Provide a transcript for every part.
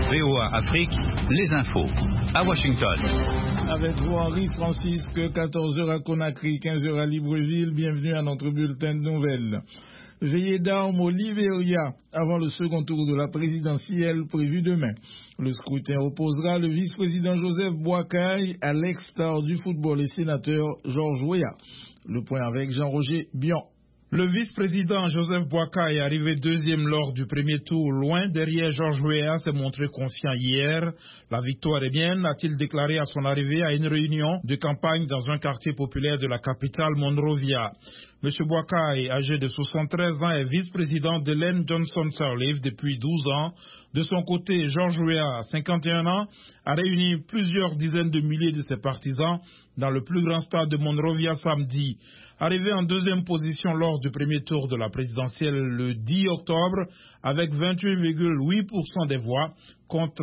VOA Afrique, les infos. À Washington. Avec vous, Henri-Francisque, 14h à Conakry, 15h à Libreville. Bienvenue à notre bulletin de nouvelles. Veillée d'armes au Libéria avant le second tour de la présidentielle prévu demain. Le scrutin opposera le vice-président Joseph Boakai à l'ex-star du football et sénateur Georges Weah. Le point avec Jean-Roger Bion. Le vice-président Joseph Boakai, arrivé deuxième lors du premier tour, loin derrière Georges Weah, s'est montré confiant hier. La victoire est mienne, a-t-il déclaré à son arrivée à une réunion de campagne dans un quartier populaire de la capitale Monrovia. M. Boakai, âgé de 73 ans, est vice-président de Len Johnson Sirleaf depuis 12 ans. De son côté, Georges Weah, 51 ans, a réuni plusieurs dizaines de milliers de ses partisans dans le plus grand stade de Monrovia samedi. Arrivé en deuxième position lors du premier tour de la présidentielle le 10 octobre, avec 28,8% des voix contre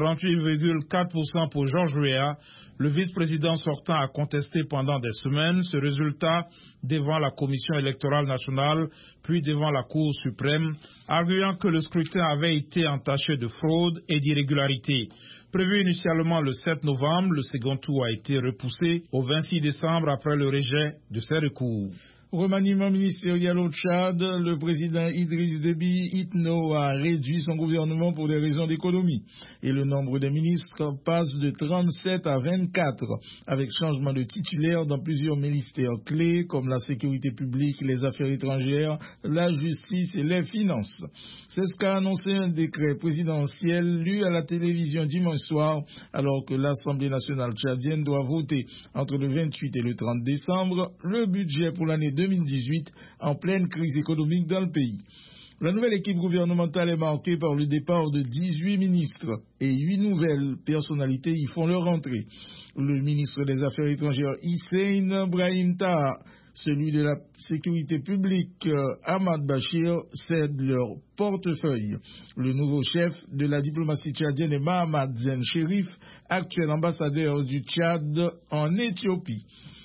38,4% pour Georges Weah, le vice-président sortant a contesté pendant des semaines ce résultat devant la Commission électorale nationale, puis devant la Cour suprême, arguant que le scrutin avait été entaché de fraude et d'irrégularité. Prévu initialement le 7 novembre, le second tour a été repoussé au 26 décembre après le rejet de ses recours. Remaniement ministériel au Tchad, le président Idriss Déby Itno a réduit son gouvernement pour des raisons d'économie. Et le nombre des ministres passe de 37 à 24, avec changement de titulaire dans plusieurs ministères clés comme la sécurité publique, les affaires étrangères, la justice et les finances. C'est ce qu'a annoncé un décret présidentiel lu à la télévision dimanche soir, alors que l'Assemblée nationale tchadienne doit voter entre le 28 et le 30 décembre le budget pour l'année 2018 en pleine crise économique dans le pays. La nouvelle équipe gouvernementale est marquée par le départ de 18 ministres et 8 nouvelles personnalités y font leur entrée. Le ministre des Affaires étrangères Hissène Brahim Taha, celui de la sécurité publique Ahmad Bachir cède leur portefeuille. Le nouveau chef de la diplomatie tchadienne est Mahamad Zen Sherif, actuel ambassadeur du Tchad en Éthiopie.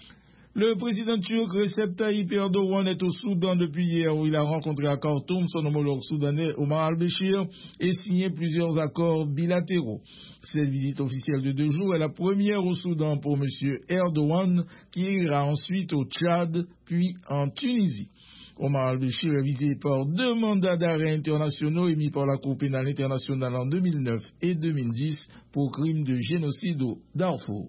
Le président turc Recep Tayyip Erdogan est au Soudan depuis hier où il a rencontré à Khartoum son homologue soudanais Omar al-Béchir et signé plusieurs accords bilatéraux. Cette visite officielle de 2 jours est la première au Soudan pour M. Erdogan qui ira ensuite au Tchad puis en Tunisie. Omar al-Béchir est visé par 2 mandats d'arrêt internationaux émis par la Cour pénale internationale en 2009 et 2010 pour crimes de génocide au Darfour.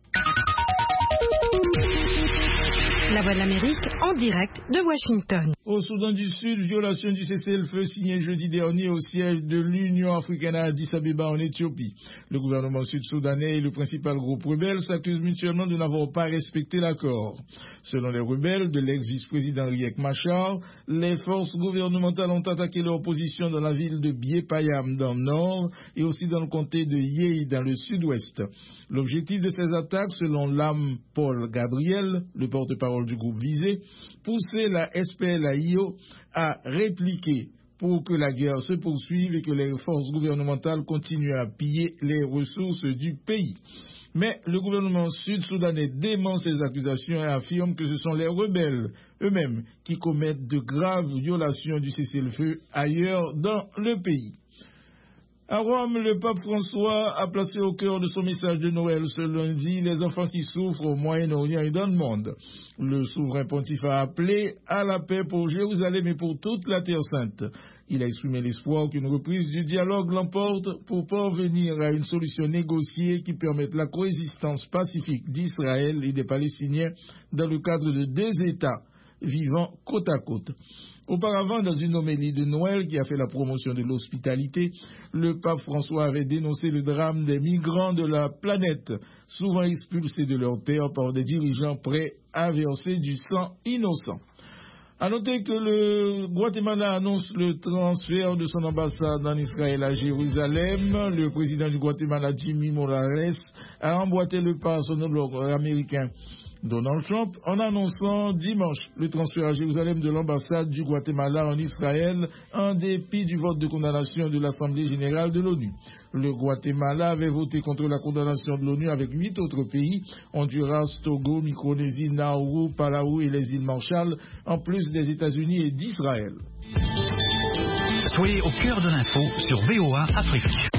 La Voix de l'Amérique en direct de Washington. Au Soudan du Sud, violation du cessez-le-feu signé jeudi dernier au siège de l'Union africaine à Addis Abeba en Éthiopie. Le gouvernement sud-soudanais et le principal groupe rebelle s'accusent mutuellement de n'avoir pas respecté l'accord. Selon les rebelles de l'ex-vice-président Riek Machar, les forces gouvernementales ont attaqué leur position dans la ville de Biepayam dans le nord et aussi dans le comté de Yei dans le sud-ouest. L'objectif de ces attaques, selon l'âme Paul Gabriel, le porte-parole du groupe visé, pousser la SPLA-IO à répliquer pour que la guerre se poursuive et que les forces gouvernementales continuent à piller les ressources du pays. Mais le gouvernement sud-soudanais dément ces accusations et affirme que ce sont les rebelles eux-mêmes qui commettent de graves violations du cessez-le-feu ailleurs dans le pays. À Rome, le pape François a placé au cœur de son message de Noël ce lundi les enfants qui souffrent au Moyen-Orient et dans le monde. Le souverain pontife a appelé à la paix pour Jérusalem et pour toute la Terre Sainte. Il a exprimé l'espoir qu'une reprise du dialogue l'emporte pour parvenir à une solution négociée qui permette la coexistence pacifique d'Israël et des Palestiniens dans le cadre de 2 États vivant côte à côte. Auparavant, dans une homélie de Noël qui a fait la promotion de l'hospitalité, le pape François avait dénoncé le drame des migrants de la planète, souvent expulsés de leur terre par des dirigeants prêts à verser du sang innocent. À noter que le Guatemala annonce le transfert de son ambassade en Israël à Jérusalem. Le président du Guatemala, Jimmy Morales, a emboîté le pas à son homologue américain Donald Trump en annonçant dimanche le transfert à Jérusalem de l'ambassade du Guatemala en Israël en dépit du vote de condamnation de l'Assemblée générale de l'ONU. Le Guatemala avait voté contre la condamnation de l'ONU avec 8 autres pays, Honduras, Togo, Micronésie, Nauru, Palau et les îles Marshall, en plus des États-Unis et d'Israël. Soyez au cœur de l'info sur VOA Afrique.